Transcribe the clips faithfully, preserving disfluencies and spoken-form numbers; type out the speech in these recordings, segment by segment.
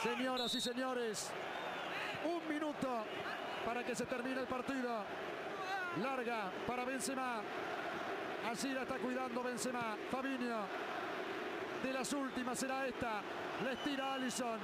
Señoras y señores, un minuto para que se termine el partido. Larga para Benzema. Así la está cuidando Benzema. Fabinho. De las últimas será esta. Le estira Alisson.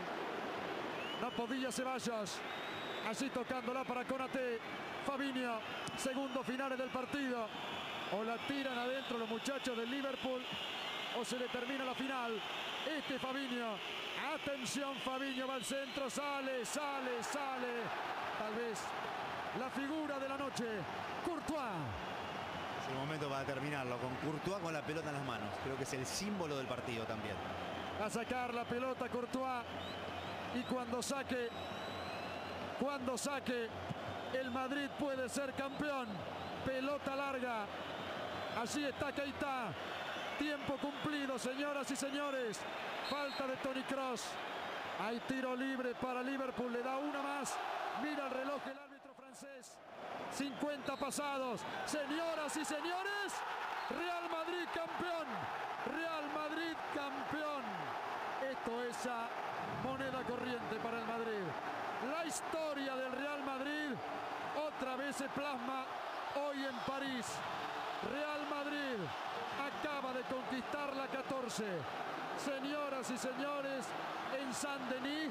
No podía Ceballos. Allí tocándola para Konaté. Fabinho. Segundos finales del partido. O la tiran adentro los muchachos del Liverpool, o se le termina la final. Este Fabinho. Atención, Fabinho va al centro. Sale, sale, sale. Tal vez la figura de la noche. Courtois. Es el momento para terminarlo con Courtois con la pelota en las manos. Creo que es el símbolo del partido también. A sacar la pelota Courtois. Y cuando saque, cuando saque, el Madrid puede ser campeón. Pelota larga. Allí está Keita. Tiempo cumplido, señoras y señores. Falta de Toni Kroos. Hay tiro libre para Liverpool. Le da una más. Mira el reloj el árbitro francés. cincuenta pasados. Señoras y señores. Real Madrid campeón. Real Madrid campeón. Esto es a moneda corriente para el Madrid. La historia del Real Madrid otra vez se plasma hoy en París. Real Madrid acaba de conquistar la catorce. Señoras y señores, en Saint-Denis,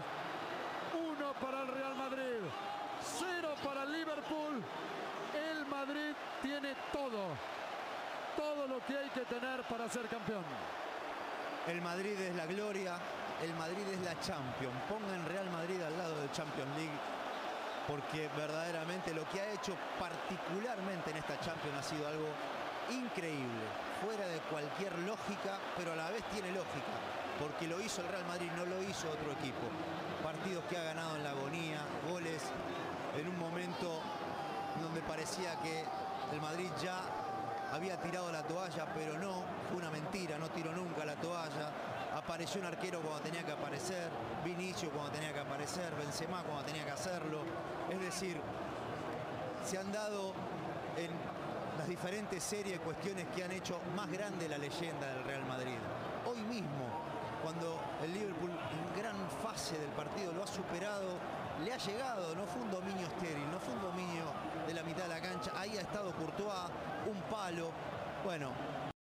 uno para el Real Madrid, cero para el Liverpool. El Madrid tiene todo, todo lo que hay que tener para ser campeón. El Madrid es la gloria, el Madrid es la Champions. Pongan Real Madrid al lado del Champions League, porque verdaderamente lo que ha hecho particularmente en esta Champions ha sido algo increíble, fuera de cualquier lógica, pero a la vez tiene lógica, porque lo hizo el Real Madrid, no lo hizo otro equipo. Partidos que ha ganado en la agonía, goles en un momento donde parecía que el Madrid ya había tirado la toalla, pero no, fue una mentira, no tiró nunca la toalla. Apareció un arquero cuando tenía que aparecer, Vinicius cuando tenía que aparecer, Benzema cuando tenía que hacerlo. Es decir, se han dado en las diferentes series cuestiones que han hecho más grande la leyenda del Real Madrid. Hoy mismo, cuando el Liverpool en gran fase del partido lo ha superado, le ha llegado, no fue un dominio estéril, no fue un dominio de la mitad de la cancha, ahí ha estado Courtois, un palo, bueno.